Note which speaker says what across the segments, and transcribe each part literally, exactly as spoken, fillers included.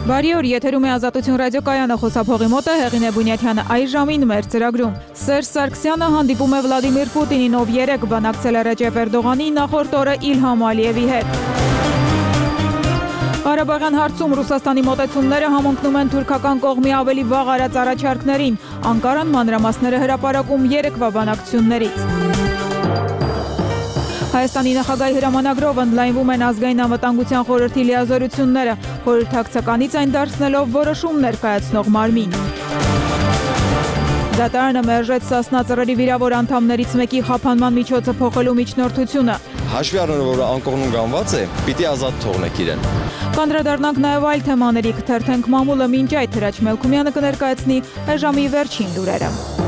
Speaker 1: Բարի օր, եթերում է Ազատություն ռադիոկայանը, խոսափողի մոտ է Հեղինե Բունյաթյանը այս ժամին մեր ծրագրում։ Սերժ Սարգսյանը հանդիպում է Վլադիմիր Պուտինին, ով երեկ բանակցել է Ռեջեփ Էրդողանի, նախորդ օրը Իլհամ Ալիևի հետ։ Ղարաբաղյան հարցում Ռուսաստանի մոտեցումները համընկնում են թուրքական կողմի ավելի վաղ արած առաջարկներին։ Անկարան մանրամասները հրապարակում երեկվա բանակցություններից։ Հայաստանի նախագահի հրամանագրով ընդլայնվում են ազգային անվտանգության խորհրդի լիազորությունները, խորհրդակցականից այն դարձնելով որոշում ներկայացնող մարմին։ Դատարանը մերժեց Սասնա ծռերի վիրավոր անդամներից մեկի խափանման միջոցը փոխելու միջնորդությունը։
Speaker 2: Հաշվի առնելով, որ անկողնում գանված է, պիտի ազատ թողնեք իրեն։
Speaker 1: Կանդրադառնանք նաև այլ թեմաների, կթերթենք մամուլը մինչ այդ Հրաչ Մելքումյանը կներկայացնի ժամի վերջին լուրերը։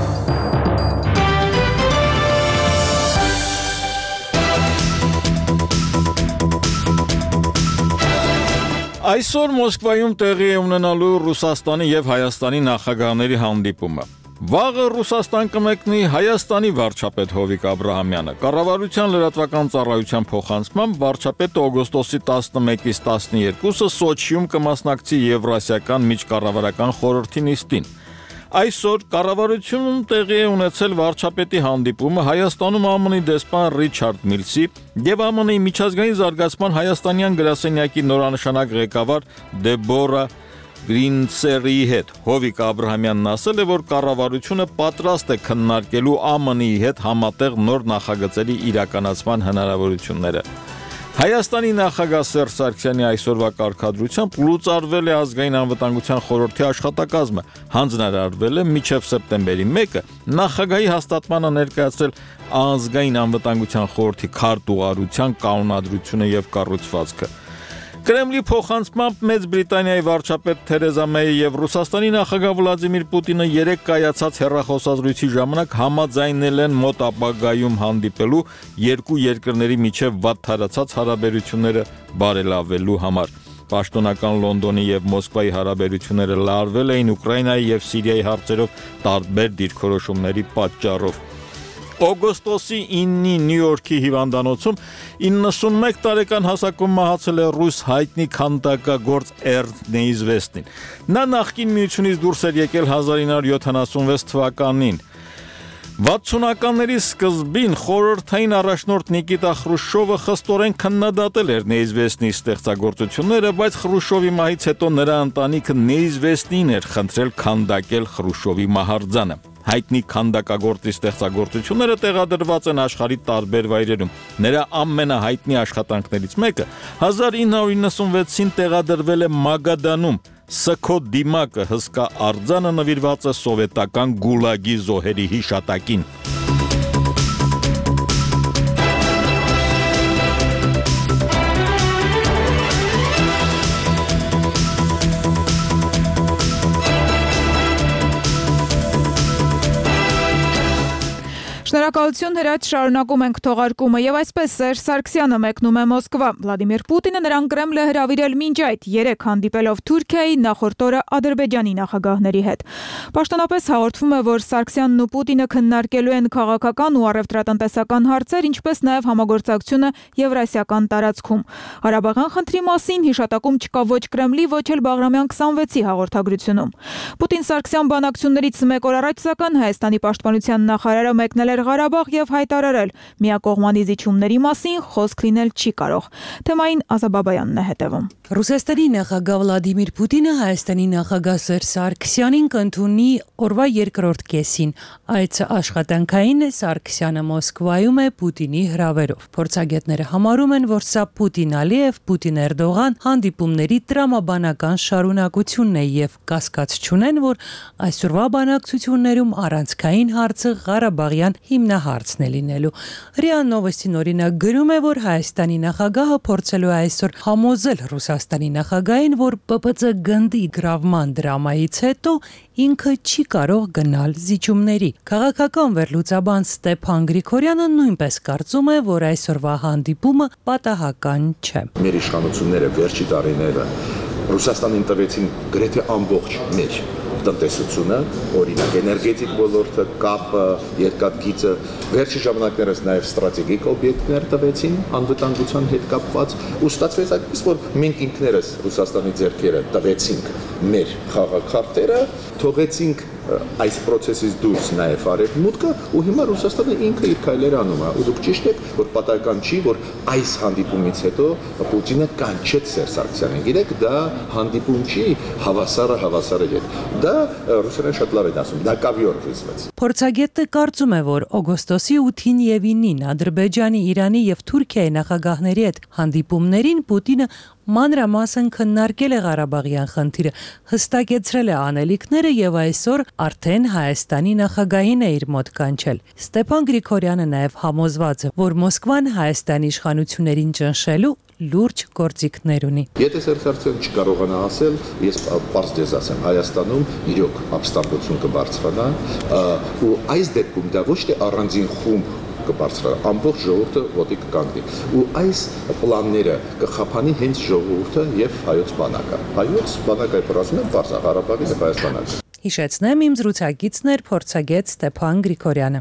Speaker 3: Այսօր Մոսկվայում տեղի է ունենալու Ռուսաստանի եւ Հայաստանի նախագահների հանդիպումը։ Վաղը Ռուսաստան կմեկնի Հայաստանի վարչապետ Հովիկ Աբրահամյանը։ Կառավարության լրատվական ծառայության փոխանցմամբ վարչապետը օգոստոսի տասնմեկից տասներկուսը Սոչիում կմասնակցի Եվրասիական միջկառավարական խորհրդի նիստին։ Այսօր կառավարությունում տեղի է ունեցել վարչապետի հանդիպումը Հայաստանում ԱՄՆ-ի դեսպան Ռիչարդ Միլսի եւ ԱՄՆ-ի միջազգային զարգացման հայաստանյան գրասենյակի նորանշանակ ղեկավար Դեբորա Գրինցերի հետ։ Հովիկ Աբրահամյանն ասել է, որ կառավարությունը պատրաստ է քննարկելու ԱՄՆ-ի հետ համատեղ նոր նախագծերի իրականացման հնարավորությունները։ Հայաստանի նախագահ Սերժ Սարգսյանի այսօրվա կարգադրությամբ լուծարվել է ազգային անվտանգության խորհրդի աշխատակազմը, հանձնարարվել է մինչև սեպտեմբերի մեկը նախագահի հաստատմանը ներկայացրել ազգային անվտանգության խորհրդի քարտուղարության կանոնադրությունը եւ կառուցվածքը։ Կրեմլի փոխանցմամբ Մեծ Բրիտանիայի վարչապետ Թերեզա Մեյը եւ Ռուսաստանի նախագահ Վլադիմիր Պուտինը երեկ կայացած հեռախոսազրույցի ժամանակ համաձայնել են մոտ ապագայում հանդիպելու երկու երկրների միջև վատթարացած հարաբերությունները բարելավելու համար։ Պաշտոնական Լոնդոնի եւ Մոսկվայի հարաբերությունները լարվել էին Ուկրաինայի եւ Սիրիայի հարցերով տարբեր դիրքորոշումների պատճառով։ Օգոստոսի ինը Նյու Յորքի հիվանդանոցում իննսունմեկ տարեկան հասակում մահացել է ռուս հայտնի քանդակագործ Էրնստ Նեիզվեստին։ Նա նախկին միությունից դուրս էր եկել հազար ինը հարյուր յոթանասունվեց թվականին։ վաթսունականների սկզբին խորհրդային առաջնորդ Նիկիտա Խրուշչովը խստորեն քննադատել էր Նեիզվեստնի ստեղծագործությունները, բայց Խրուշչովի մահից հետո նրա ընտանիքը Նեիզվեստին էր խնդրել քանդակել Խրուշչովի մահարձանը։ Հայտնի քանդակագործի ստեղծագործությունները տեղադրված են աշխարհի տարբեր վայրերում։ Նրա ամենահայտնի աշխատանքներից մեկը հազար ինը հարյուր իննսունվեցին տեղադրվել է Մագադանում։ Սքո դիմակը հսկա արձանը նվիրված է սովետական գուլագի զոհերի հիշատակին։
Speaker 1: Շնորհակալություն Հրաչ, շարունակում ենք թողարկումը եւ այսպես Սերժ Սարգսյանը մեկնում է Մոսկվա։ Վլադիմիր Պուտինը նրան Կրեմլ է հրավիրել մինչ այդ երեք հանդիպելով Թուրքիայի, նախորդ օրը Ադրբեջանի նախագահների հետ։ Պաշտոնապես հաղորդվում է, որ Սարգսյանն ու Պուտինը քննարկելու են քաղաքական ու առևտրատնտեսական հարցեր, ինչպես նաեւ համագործակցությունը Եվրասիական տարածքում։ Ղարաբաղյան խնդրի մասին հիշատակում չկա ոչ Կրեմլի, ոչ էլ Բաղրամյան քսանվեցի հաղորդագրությունում։ Պուտին-Սարգսյան բանակցություններից մեկ օր առաջ սակայն Հայաստանի պաշտպանության նախարարը մեկնել էր Ղարաբաղ եւ հայտարարել միակողմանի զիջումների մասին խոսք լինել չի կարող։ Թեմային Ազաբաբայանն է հետևում։
Speaker 4: Ռուսաստանի նախագահ Վլադիմիր Պուտինը Հայաստանի նախագահ Սերժ Սարգսյանին կընդունի օրվա երկրորդ կեսին։ Այցը աշխատանքային է, Սարգսյանը Մոսկվայում է Պուտինի հրավերով։ Փորձագետները համարում են, որ սա Պուտին-Ալիև, Պուտին-Էրդողան հանդիպումների տրամաբանական շարունակությունն է եւ կասկած չունեն, որ այսօրվա բանակցություններում առանցքային հարցը Ղարաբաղյան հիմնահարցն է լինելու։ ՌԻԱ Նովոստին օրինակ գրում է, որ Հայաստանի նախագահը փորձելու է այսօր համոզել Ռուսաստանի նախագահին, որ ՊՊՑ գնդի գրավման դրամայից հետո ինքը չի կարող գնալ զիջումների։ Քաղաքական վերլուծաբան Ստեփան Գրիգորյանը նույնպես կարծում է, որ այսօրվա հանդիպումը պատահական չէ։
Speaker 5: Մեր իշխանությունները վերջի տարիները Ռուսաստանին տվեցին գրեթե ամբողջ մեր տնտեսությունը, օրինակ էներգետիկ ոլորտը, կապը, երկաթգիծը, վերջի ժամանակներս նաև ստրատեգիկ օբյեկտներ տվեցին անվտանգության հետ կապված, ու ստացվեց այդպես, որ մենք ինքներս Ռուսաստանի ձեռքերը տվեցինք մեր խաղաքարտերը, թողեցինք այս process-ից դուրս նաև արևմուտքը, ու հիմա Ռուսաստանը ինքը իր քայլերը անում է, ու դուք ճիշտ եք, որ պատահական չի, որ այս հանդիպումից հետո Պուտինը կանչեց Սերժ Սարգսյանին։ Գիտեք, դա հանդիպում չի հավասարը հավասարի հետ։ Դա ռուսերեն շատ լավ են ասում, դա կավիոր կիսվեց։
Speaker 4: Փորձագետը կարծում է, որ օգոստոսի ութին եւ ինին Ադրբեջանի, Իրանի եւ Թուրքիայի նախագահների հետ հանդիպումներին Պուտինը մանրամասն քննարկել է Ղարաբաղյան խնդիրը, հստակեցրել է անելիքները եւ այսօր արդեն Հայաստանի նախագահին է իր մոտ կանչել։ Ստեփան Գրիգորյանը նաեւ համոզված է, որ Մոսկվան Հայաստանի իշխանություններին ճնշելու լուրջ գործիքներ ունի։
Speaker 5: Եթե Սերժ Սարգսյանը չկարողանա ասել, ես պարզ դեզ ասեմ, Հայաստանում իրոք ապստամբություն կբարձրանա, ու այս դեպքում դա ոչ թե առանձին խումբ կբարձրանա, ամբողջ ժողովուրդը ոտի կկանգնի, ու այս պլանները կխափանի հենց ժողովուրդը եւ հայոց բանակը։ Հայոց բանակը ասում են պարզ Ղարաբաղի եւ Հայաստանը։
Speaker 4: Հիշեցնեմ, իմ զրուցակիցն էր փորձագետ Ստեփան Գրիգորյանը։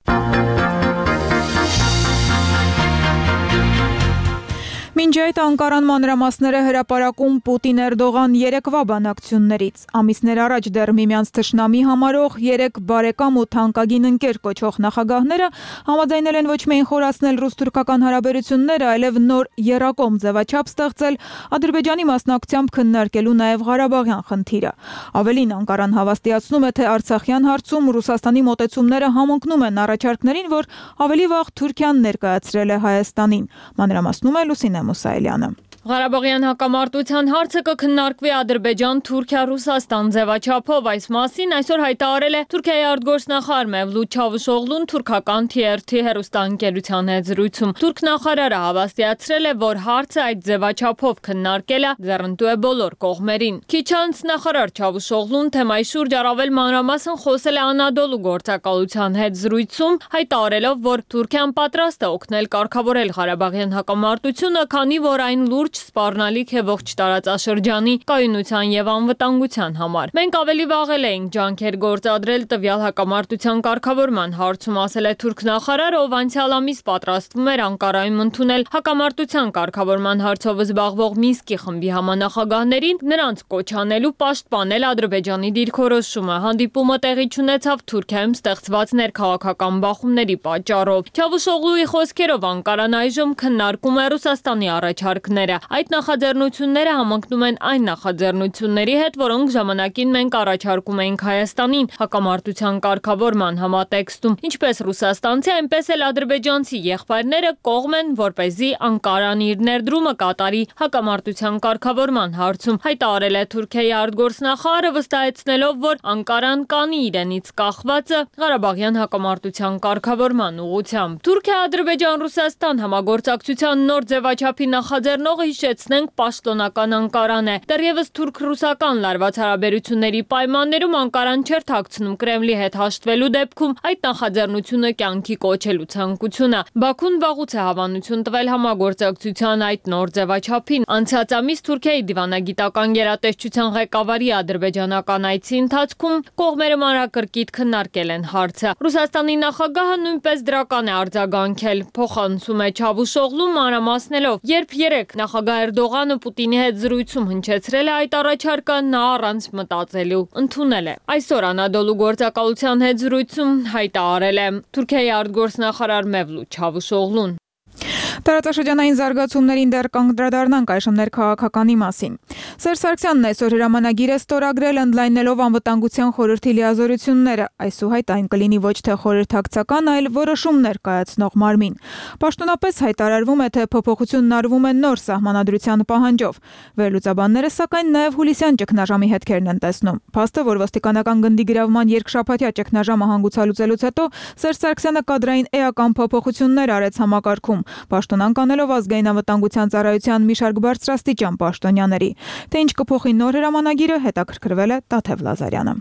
Speaker 1: Մինչ այդ Անկարան մանրամասները հրապարակում Պուտին-Էրդողան երեկվա բանակցություններից։ Ամիսներ առաջ դեռ միմյանց թշնամի համարող երեք բարեկամ ու թանկագին ընկեր կոչող նախագահները համաձայնել են ոչ միայն խորացնել ռուս-թուրքական հարաբերությունները, այլև նոր եռակողմ ձևաչափ ստեղծել Ադրբեջանի մասնակցությամբ քննարկելու նաև Ղարաբաղյան խնդիրը։ Ավելին, Անկարան հավաստիացնում է, թե Արցախյան հարցում Ռուսաստանի մոտեցումները համընկնում են առաջարկներին, որ ավելի վաղ Թուրքիան ներկայացրել է Հայաստանին։ Մանրամասնում է Լուսինե Մուսայելյանը։
Speaker 6: Ղարաբաղյան հակամարտության հարցը կքննարկվի Ադրբեջան-Թուրքիա-Ռուսաստան ձևաչափով։ Այս մասին այսօր հայտարարել է Թուրքիայի արտգործնախարար Մևլութ Չավուշօղլուն թուրքական Թի Ար Թի հեռուստաընկերության հետ զրույցում։ Թուրք նախարարը հավաստիացրել է, որ հարցը այդ ձևաչափով քննարկելը ձեռնտու է բոլոր կողմերին։ Քիչ անց նախարար Չավուշօղլուն թեմայի շուրջ առավել մանրամասն խոսել է Անադոլու գործակալության հետ զրույցում, հայտարարելով, որ Թուրքիան պատրաստ է օգնել կարգավորել Ղարաբաղյան հակամարտությունը, քանի որ այն լուրջ սպառնալիք է ողջ տարածաշրջանի կայունության եւ անվտանգության համար։ Մենք ավելի վաղել էինք ջանքեր գործադրել տվյալ հակամարտության կարգավորման հարցում, ասել է թուրք նախարարը, ով անցյալ ամիս պատրաստվում էր Անկարայում ընդունել հակամարտության կարգավորման հարցով զբաղվող Մինսկի խմբի համանախագահներին, նրանց կոչ անելու պաշտպանել Ադրբեջանի դիրքորոշումը։ Հանդիպումը տեղի ունեցավ Թուրքիայում ստեղծված ներքաղաքական բախումների պատճառով։ Չավուշօղլուի խոսքերով Անկարան այժմ քննարկում է Ռուսաստանի առաջարկները։ Այդ նախաձեռնությունները համընկնում են այն նախաձեռնությունների հետ, որոնք ժամանակին մենք առաջարկում էինք Հայաստանին հակամարտության կարգավորման համատեքստում։ Ինչպես ռուսաստանցի, այնպես էլ ադրբեջանցի եղբայրները կողմ են, որպեսզի Անկարան իր ներդրումը կատարի հակամարտության կարգավորման հարցում, հայտարարել է Թուրքիայի արտգործնախարարը, վստահեցնելով, որ Անկարան կանի իրենից կախվածը Ղարաբաղյան հակամարտության կարգավորման ուղղությամբ։ Թուրքիա-Ադրբեջան-Ռուսաստան համագործակցության նոր ձևաչափի նախաձեռնողը, հիշեցնենք, պաշտոնական Անկարան է։ Դեռևս թուրք-ռուսական լարված հարաբերությունների պայմաններում Անկարան չէր թաքցնում Կրեմլի հետ հաշտվելու դեպքում այդ նախաձեռնությունը կյանքի կոչելու ցանկությունը։ Բաքուն վաղուց է հավանություն տվել համագործակցության այդ նոր ձևաչափին։ Անցած ամիս Թուրքիայի դիվանագիտական գերատեսչության ղեկավարի ադրբեջանական այցի ընթացքում կողմերը մանրակրկիտ քննարկել են հարցը։ Ռուսաստանի նախագահը նույնպես դրական է արձագանքել, փոխանցում է Չավուշօղլուն մանրամասնելով, երբ երեք նախագահ Էրդողանը Պուտինի հետ զրույցում հնչեցրել է այդ առաջարկը, նա առանց մտածելու ընդունել է։ Այսօր Անադոլու գործակալության հետ զրույցում հայտարարել է Թուրքիայի արտգործնախարար Մևլութ Չավուշօղլուն։
Speaker 1: Տարածաշրջանային զարգացումներին դեռ կանդրադառնանք այժմ ներքաղաքականի մասին։ Սերժ Սարգսյանն այսօր հրամանագիր է ստորագրել, ընդլայնելով անվտանգության խորհրդի լիազորությունները։ Այսուհետ այն կլինի ոչ թե խորհրդակցական, այլ որոշումներ կայացնող մարմին։ Պաշտոնապես հայտարարվում է, թե փոփոխությունն արվում է նոր սահմանադրության պահանջով։ Վերլուծաբանները սակայն նաև հուլիսյան ճգնաժամի հետքերն են տեսնում։ Փաստը, որ ոստիկանական գնդի գրավման երկշաբաթյա ճգնաժամը հանգուցալուծելուց հետո Սերժ Սարգսյանը կադրային էական փոփոխություններ արեց համակարգում, պաշտոնանկ անելով ազգային անվտանգության ծառայության մի շարք բարձրաստիճան պաշտոնյաների։ Թե ինչ կփոխի նոր հրամանագիրը, հետաքրքրվել է Տաթև Լազարյանը։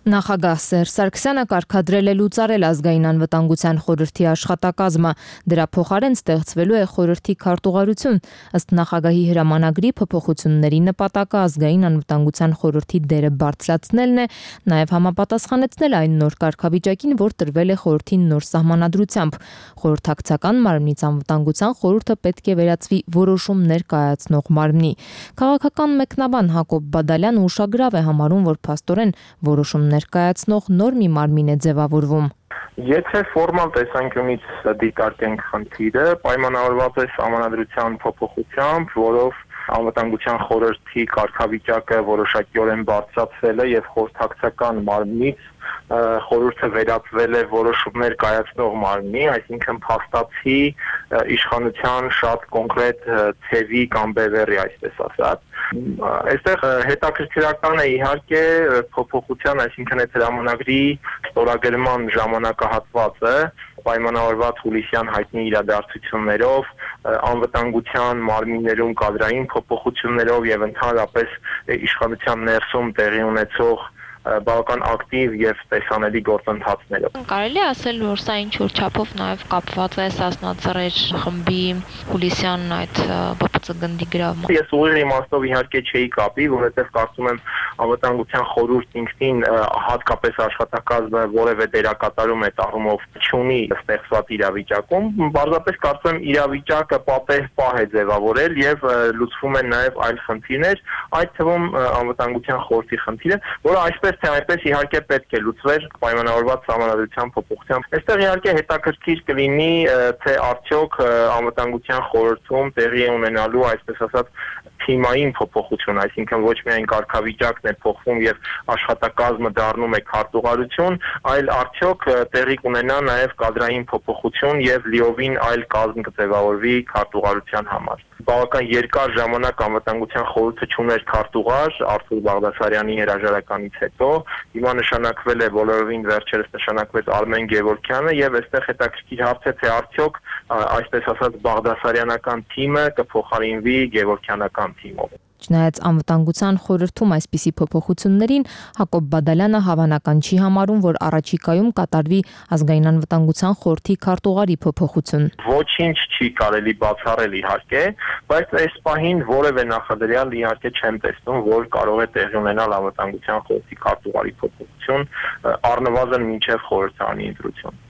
Speaker 7: Նախագահ Սերժ Սարգսյանը կարգադրել է լուծարել ազգային անվտանգության խորհրդի աշխատակազմը, դրա փոխարեն ստեղծվելու է խորհրդի քարտուղարություն, ըստ նախագահի հրամանագրի փոփոխությունների նպատակը ազգային անվտանգության խորհրդի դերը բարձրացնելն է, նաև համապատասխանեցնել այն նոր կարգավիճակին, որ տրվել է խորհրդի նոր սահմանադրությամբ։ Խորհրդակցական մարմնից անվտանգության խորհուրդը պետք է վերածվի որոշումներ կայացնող մարմնի։ Քաղաքական մեկնաբան Հակոբ Բադալյանը ուշագրավ է համարում, որ փաստորեն որոշում ներկայացնող նոր մի մարմին է ձևավորվում։
Speaker 8: Եթե ֆորմալ տեսանկյունից դիտարկենք խնդիրը, պայմանավորված է սահմանադրության փոփոխությամբ, որով անվտանգության խորհրդի կարգավիճակը որոշակիորեն բարձրացվել է եւ խորհրդակցական մարմնից խորհուրդը վերածվել է որոշումներ կայացնող մարմնի, այսինքն փաստացի իշխանության շատ կոնկրետ ցևի կամ բևեռի, այսպես ասած։ Այստեղ հետաքրքրական է իհարկե փոփոխության, այսինքն այդ հրամանագրի ստորագրման ժամանակահատվածը պայմանավորված հուլիսյան հայտնի իրադարձություններով, անվտանգության մարմիններում կադրային փոփոխություններով եւ ընդհանրապես իշխանության ներսում տեղի ունեցող բավական ակտիվ եւ տեսանելի գործընթացներով։
Speaker 9: Կարելի է ասել, որ սա ինչ-որ չափով նաեւ կապված է Սասնա Ծռեր խմբի հուլիսյան այդ բը պը ցե գնդի գրավմամբ։
Speaker 8: Ես ուղիղ իմաստով իհարկե չէի կապի, որովհետեւ կարծում եմ անվտանգության խորհուրդ ինքնին հատկապես աշխատակազմը որևէ դերակատարում այդ առումով չունի ստեղծված իրավիճակում, բարձրապես կարծում եմ իրավիճակը պատեհ պահ է ձևավորել եւ լուծվում են նաեւ այլ խնդիրներ, այդ թվում անվտանգության խորհրդի խնդիրը, որը այսպես թե այնպես իհարկե պետք է լուծվեր պայմանավորված սահմանադրության փոփոխությամբ։ Այստեղ իհարկե հետաքրքիր կլինի, թե արդյոք անվտանգության խորհրդում տեղի է ունենալու, այսպես ասած, թիմային փոփոխություն, այսինքն ոչ միայն կարգավիճակն է փոխվում եւ աշխատակազմը դառնում է քարտուղարություն, այլ արդյոք տեղի կունենա նաեւ կադրային փոփոխություն եւ լիովին այլ կազմ կձևավորվի քարտուղարության համար։ Բավական երկար ժամանակ անվտանգության խորհուրդը չուներ քարտուղար Արթուր Բաղդասարյանի հրաժարականից հետո, հիմա նշանակվել է բոլորովին վերջերս նշանակվեց Արմեն Գևորգյանը եւ այստեղ հետաքրքիր հարց է, թե արդյոք այսպես ասած Բաղդասարյանական թիմը կփոխարինվի Գևորգյանական թիմով։
Speaker 7: Չնայած անվտանգության խորհրդում այսպիսի փոփոխություններին Հակոբ Բադալյանը հավանական չի համարում, որ առաջիկայում կատարվի ազգային անվտանգության խորհրդի քարտուղարի փոփոխություն։
Speaker 8: Ոչինչ չի կարելի բացառել իհարկե, բայց այս պահին որևէ նախադրյալ իհարկե չեմ տեսնում, որ կարող է տեղի ունենալ անվտանգության խորհրդի քարտուղարի փոփոխություն առնվազն մինչև խորհրդարանի ընտրություն։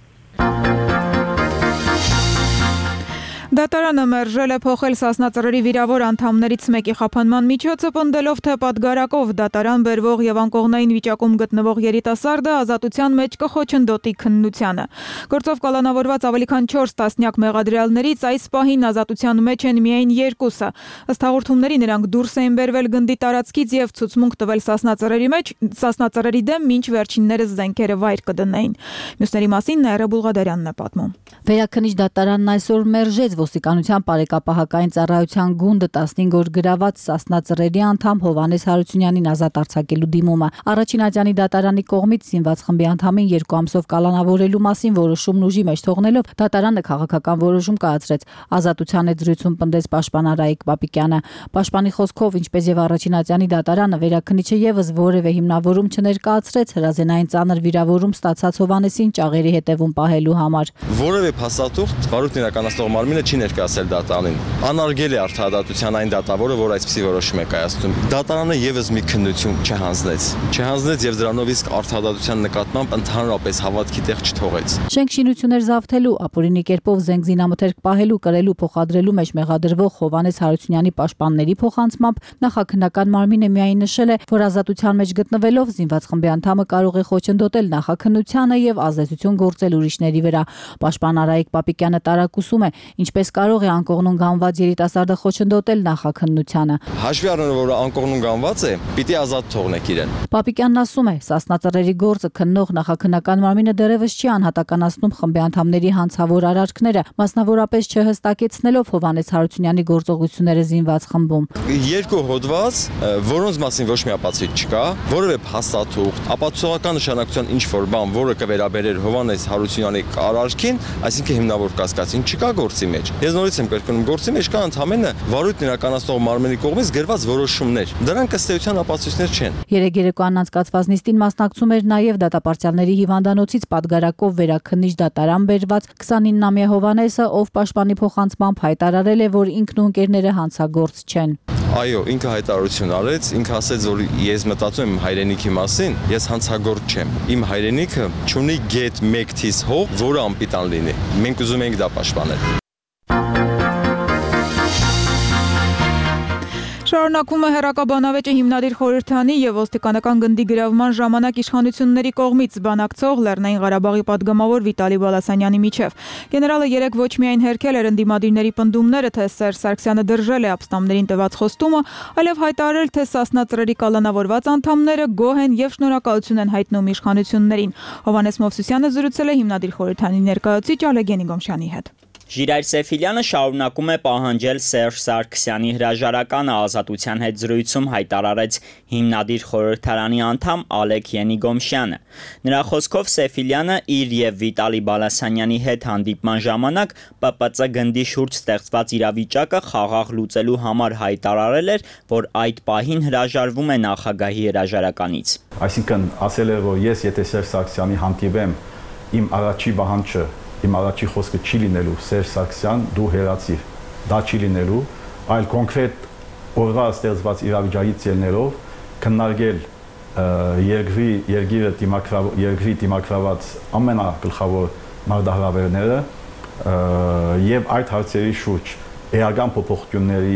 Speaker 1: Դատարանը մերժել է փոխել Սասնա Ծռերի վիրավոր անդամներից մեկի խափանման միջոցը, պնդելով, թե պատգարակով դատարան բերվող եւ անկողնային վիճակում գտնվող երիտասարդը ազատության մեջ կխոչընդոտի քննությանը։ Գործով կալանավորված ավելի քան չորս տասնյակ մեղադրյալներից այս պահին ազատության մեջ են միայն երկուսը։ Ըստ հաղորդումների նրանք դուրս էին բերվել գնդի տարածքից եւ ցուցմունք տվել Սասնա Ծռերի մեջ, Սասնա Ծռերի դեմ, մինչ վերջիններս զենքերը վայր կդնեին։ Մյուսների մասին Նաիրա Բուլղադարյանն է պատմում։
Speaker 10: Վերաքննիչ դատարանն այսօր մերժեց ոստիկանության բարեկապահական ծառայության գունդը տասնհինգ օր գրաված Սասնա Ծռերի անդամ Հովհաննես Հարությունյանին ազատ արձակելու դիմումը։ Առաջին ատյանի դատարանի կողմից զինված խմբի անդամին երկու ամսով կալանավորելու մասին որոշումն ուժի մեջ թողնելով դատարանը քաղաքական որոշում կայացրեց։ Ազատության հետ զրույցում պնդեց պաշտպան Արայիկ Պապիկյանը։ Պաշտպանի խոսքով, ինչպես եւ առաջին ատյանի դատարանը, վերաքննիչը եւս որևէ հիմնավորում չներկայացրեց հրազենային ծանր վիրավորում ստացած Հովհաննեսին ճաղերի հետևում պահելու համար։
Speaker 2: Որևէ փաստաթուղթ վարույթն իրականացնող մարմինը չի ներկայացել դատարանին։ Անարգել է արդարադատության այն դատավորը, որ այսպիսի որոշում է կայացնում։ Դատարանը եւս մի քննություն չհանձնեց։ Չհանձնեց եւ դրանով իսկ արդարադատության նկատմամբ ընդհանրապես հավատքի տեղ չթողեց։
Speaker 10: Շենքշինություններ զավթելու, ապօրինի կերպով զենք զինամթերք պահելու, կրելու, փոխադրելու մեջ մեղադրվող Հովհաննես Հարությունյանի պաշտպանների փոխանցմամբ նախաքննական մարմինը միայն նշել է, որ ազատության մեջ գտնվելով զինված խմբի անդամը կարող է խոչընդոտել նախաքննությանը եւ ազդեցություն գործել ուրիշների վրա։ Պաշտպան Արայիկ Պապիկյանը տարակուսում է, ինչպես կարող է անկողնուն գանված երիտասարդը խոչընդոտել նախաքննությանը։
Speaker 2: Հաշվի առնելով, որ անկողնուն գանված է, պիտի ազատ թողնեք իրեն։
Speaker 10: Պապիկյանն ասում է, Սասնա Ծռերի գործը քննող նախաքննական մարմինը դեռևս չի անհատականացնում խմբի անդամների հանցավոր արարքները, մասնավորապես չհստակեցնելով Հովհաննես Հարությունյանի գործողությունները զինված խմբում։
Speaker 2: Երկու հոդված, որոնց մասին ոչ մի ապացույց չկա, որևէ փաստաթուղթ, ապացուցողական նշանակության ինչ որ բան, որը կվերաբերեր Հովհաննես Հարությունյանի արարքին, այսինքն հիմնավոր կասկածին չկա գործի մեջ։ մեջ։ Ես նորից եմ կրկնում, գործի մեջ կա ընդամենը վարույթն իրականացնող մարմնի կողմից գրված որոշումներ։ Դրանք ըստ էության ապացույցներ չեն։
Speaker 10: Երեք երեկոյան անցկացված նիստին մասնակցում էր նաև դատապարտյալների հիվանդանոցից պատգարակով վերաքննիչ դատարան բերված քսանինամյա Հովանեսը, ով պաշտպանի փոխանցմամբ հայտարարել է, որ ինքն ու ընկերները հանցագործ չեն։
Speaker 2: Այո, ինքը հայտարարություն արեց, ինքը ասեց, որ ես մտածում եմ հայրենիքի մասին, ես հանցագործ չեմ։ Իմ հայրենիքը չունի գետ մեկ թիզ հող, որը անպիտան լինի։ Մենք ուզում ենք դա պաշտպանել։
Speaker 1: Շարունակվում է հեռակաբանավեճը հիմնադիր խորհրդանի եւ ոստիկանական գնդի գրավման ժամանակ իշխանությունների կողմից բանակցող Լեռնային Ղարաբաղի падգամավոր Վիտալի Բալասանյանի միջև։ Գեներալը երեք ոչ միայն հերքել էր ընդդիմադիրների պնդումները, թե Սերժ Սարգսյանը դրժել է ապստամբներին տված խոստումը, այլև հայտարարել, թե Սասնա ծռերի կալանավորված անդամները գոհ են եւ շնորհակալություն են հայտնում իշխանություններին։ Հովհաննես Մովսիսյանը զրուցել է հիմնադիր խորհրդանի ներկայացուցիչ Ալեգենի Գոմշյանի հետ։
Speaker 11: Ժիրայր Սեֆիլյանը շարունակում է պահանջել Սերժ Սարգսյանի հրաժարականը, ազատության հետ զրույցում հայտարարեց հիմնադիր խորհրդարանի անդամ Ալեկ Ենիգոմշյանը։ Նրա խոսքով Սեֆիլյանը իր եւ Վիտալի Բալասանյանի հետ հանդիպման ժամանակ Պ Պ Ծ գնդի շուրջ ստեղծված իրավիճակը խաղաղ լուծելու համար հայտարարել էր, որ այդ պահին հրաժարվում է նախագահի հրաժարականից։
Speaker 12: Այսինքն ասել էր, որ ես եթե Սերժ Սարգսյանի հանդիպեմ, իմ առաջի պահանջը Իմ առաջի խոսքը չի լինելու Սերժ Սարգսյան, դու հեռացիր, դա չի լինելու, այլ կոնկրետ օրվա ստեղծված իրավիճակից ելնելով քննարկել երկրի երկիրը երկրի դիմակրաված ամենագլխավոր մարտահրավերները եւ այդ հարցերի շուրջ էական փոփոխությունների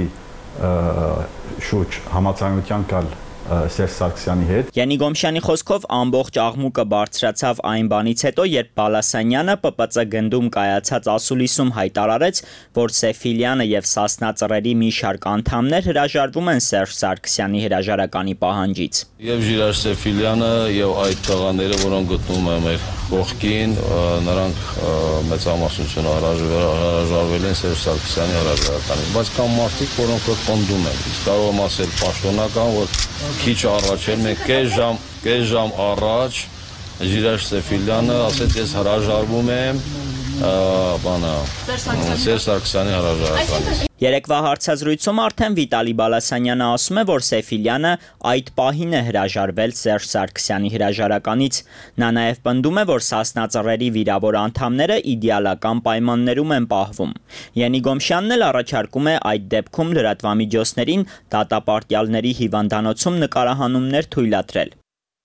Speaker 12: շուրջ համաձայնության կալ Սերժ Սարգսյանի հետ։
Speaker 11: Յենիգոմշյանի խոսքով ամբողջ աղմուկը բարձրացավ այն բանից հետո, երբ Բալասանյանը Պ Պ Ծ գնդում կայացած ասուլիսում հայտարարեց, որ Սեֆիլյանը եւ Սասնա ծռերի մի շարք անդամներ հրաժարվում են Սերժ Սարգսյանի հրաժարականի պահանջից։
Speaker 13: Եվ Ժիրայր Սեֆիլյանը եւ այդ տղաները, որոնք գտնվում են մեր կողքին, նրանք մեծամասնությունը հրաժարվել են Սերժ Սարգսյանի հրաժարականից, բայց կան մարդիկ, որոնք պնդում են։ Կարող եմ ասել պաշտոնական, որ քիչ առաջ էր, մենք կես ժամ, կես ժամ առաջ Ժիրայր Սեֆիլյանը ասեց, ես հրաժարվում եմ բանը Սերժ Սարգսյանի հրաժարականից։
Speaker 11: Երեկվա հարցազրույցում արդեն Վիտալի Բալասանյանը ասում է, որ Սեֆիլյանը այդ պահին է հրաժարվել Սերժ Սարգսյանի հրաժարականից։ Նա նաև պնդում է, որ Սասնա ծռերի վիրավոր անդամները իդեալական պայմաններում են պահվում։ Յենիգոմշյանն էլ առաջարկում է այդ դեպքում լրատվամիջոցներին դատապարտյալների հիվանդանոցում նկարահանումներ թույլատրել։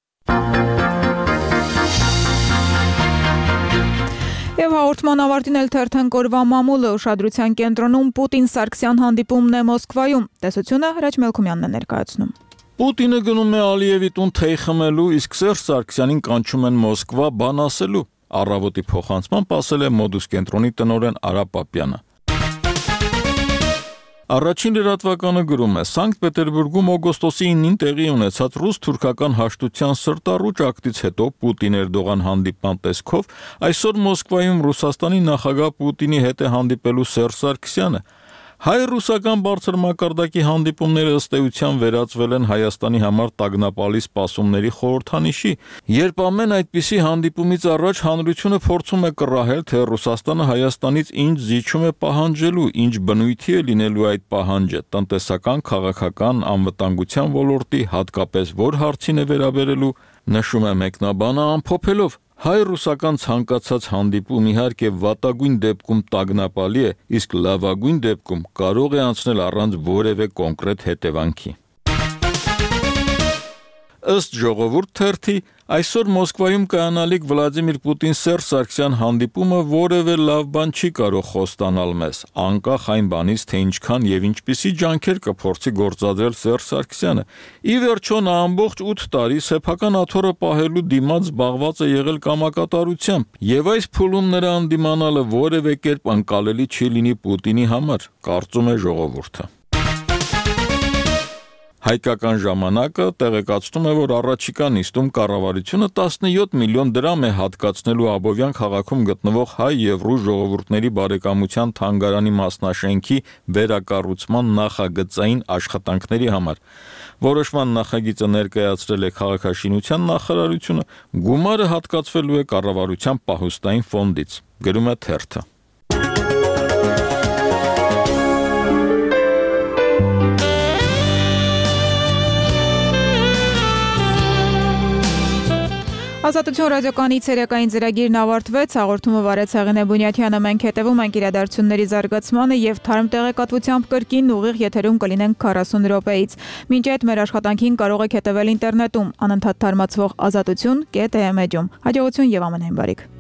Speaker 1: Եվ հաղորդման ավարտին էլ թերթենք օրվա մամուլը ուշադրության կենտրոնում Պուտին-Սարգսյան հանդիպումն է Մոսկվայում։ Տեսությունը Հրաչ Մելքումյանն է ներկայացնում։
Speaker 3: Պուտինը գնում է Ալիևի տուն թեյ խմելու, իսկ Սերժ Սարգսյանին կանչում են Մոսկվա բան ասելու։ Առավոտի փոխանցմամբ ասել է Մոդուս կենտրոնի տնօրեն Արա Պապյանը։ Առաջին լրատվականը գրում է. Սանկտ Պետերբուրգում օգոստոսի ինին տեղի ունեցած ռուս-թուրքական հաշտության սրտառուչ ակտից հետո Պուտին-Էրդողան հանդիպման տեսքով այսօր Մոսկվայում Ռուսաստանի նախագահ Պուտինի հետ է հանդիպելու Սերժ Սարգսյանը։ Հայ-ռուսական բարձր մակարդակի հանդիպումները ըստ էության վերածվել են Հայաստանի համար տագնապալի սպասումների խորհրդանիշի, երբ ամեն այդպիսի հանդիպումից առաջ հանրությունը փորձում է կռահել, թե Ռուսաստանը Հայաստանից ինչ զիջում է պահանջելու, ինչ բնույթի է լինելու այդ պահանջը, տնտեսական, քաղաքական, անվտանգության ոլորտի, հատկապես որ հարցին է վերաբերելու, նշում է մեկնաբանը ամփոփելով. Հայ-ռուսական ցանկացած հանդիպում իհարկե վատագույն դեպքում տագնապալի է, իսկ լավագույն դեպքում կարող է անցնել առանց որևէ կոնկրետ հետևանքի։ Ըստ Ժողովուրդ թերթի, այսօր Մոսկվայում կայանալիք Վլադիմիր Պուտին-Սերժ Սարգսյան հանդիպումը որևէ լավ բան չի կարող խոստանալ մեզ, անկախ այն բանից, թե ինչքան եւ ինչպիսի ջանքեր կփորձի գործադրել Սերժ Սարգսյանը։ Ի վերջո նա ամբողջ ութ տարի սեփական աթոռը պահելու դիմաց զբաղված է եղել կամակատարությամբ, եւ այս փուլում նրա անդիմանալը որևէ կերպ անկալելի չի լինի Պուտինի համար, կարծում է Ժողովուրդը։ Հայկական ժամանակը տեղեկացնում է, որ առաջիկա նիստում կառավարությունը տասնյոթ միլիոն դրամ է հատկացնելու Աբովյան քաղաքում գտնվող հայ եւ ռուս ժողովուրդների բարեկամության թանգարանի մասնաշենքի վերակառուցման նախագծային աշխատանքների համար։ Որոշման նախագիծը ներկայացրել է քաղաքաշինության նախարարությունը, գումարը հատկացվելու է կառավարության պահուստային ֆոնդից, գրում է թերթը։
Speaker 1: Ազատություն ռադիոկայանի ցերեկային ծրագիրն ավարտվեց, հաղորդումը վարեց Հեղինե Բունյաթյանը, մենք հետևում ենք իրադարձությունների զարգացմանը եւ թարմ տեղեկատվությամբ կրկին ուղիղ եթերում կլինենք քառասուն րոպեից։ Մինչ այդ մեր աշխատանքին կարող եք հետևել ինտերնետում անընդհատ թարմացվող ազատություն կետ է էմ էջում։ Հաջողություն եւ ամենայն բարիք։